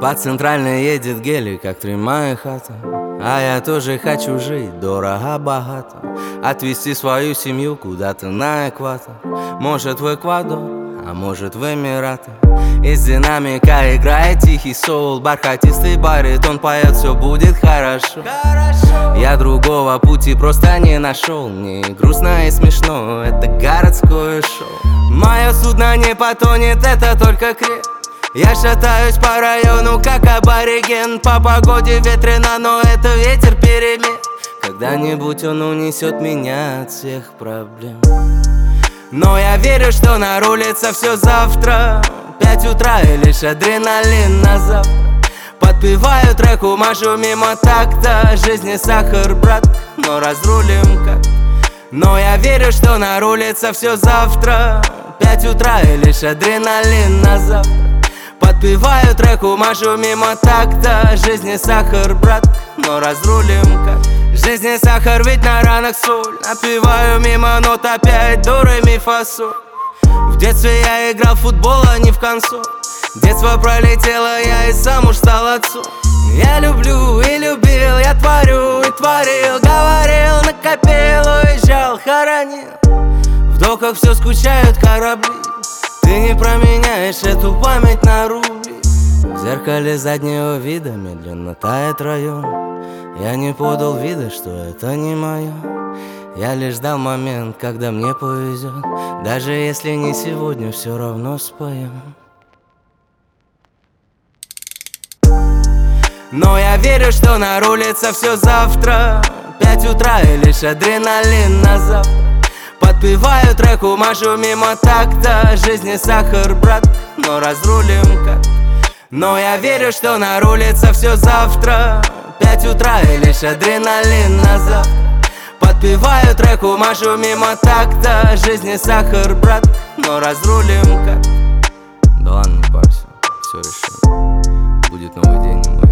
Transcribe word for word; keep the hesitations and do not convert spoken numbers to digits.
По центральной едет гелик, как три мои хаты. А я тоже хочу жить дорого-богато, отвезти свою семью куда-то на экватор. Может в Эквадор, а может в Эмираты. Из динамика играет тихий соул, бархатистый баритон поет, все будет хорошо. Я другого пути просто не нашел. Мне грустно и смешно, это городское шоу. Мое судно не потонет, это только креп. Я шатаюсь по району, как абориген. По погоде ветрено, но это ветер перемен. Когда-нибудь он унесет меня от всех проблем. Но я верю, что нарулится все завтра. Пять утра и лишь адреналин на завтра. Подпеваю треку, мажу мимо такта. Жизнь не сахар, брат, но разрулим как. Но я верю, что нарулится все завтра. Пять утра и лишь адреналин на завтра. Подпеваю треку, мажу мимо такта. Жизнь не сахар, брат, но разрулим как. Жизнь не сахар, ведь на ранах соль. Напеваю мимо нот опять до ре ми фа соль. В детстве я играл в футбол, а не в консоль. Детство пролетело, я и сам уж стал отцом. Я люблю и любил, я творю и творил. Говорил, накопил, уезжал, хоронил. В доках все скучают корабли. Ты не променяешь эту память на рубли. В зеркале заднего вида медленно тает район. Я не подал вида, что это не мое. Я лишь ждал момент, когда мне повезет. Даже если не сегодня, все равно споем. Но я верю, что нарулится все завтра. Пять утра и лишь адреналин на завтра. Подпеваю треку, мажу мимо такта. Жизнь не сахар, брат, но разрулим как. Но я верю, что нарулится все завтра. Пять утра и лишь адреналин на завтра. Подпеваю треку, мажу мимо такта. Жизнь не сахар, брат, но разрулим как. Да ладно, не парься, все решим. Будет новый день, и мы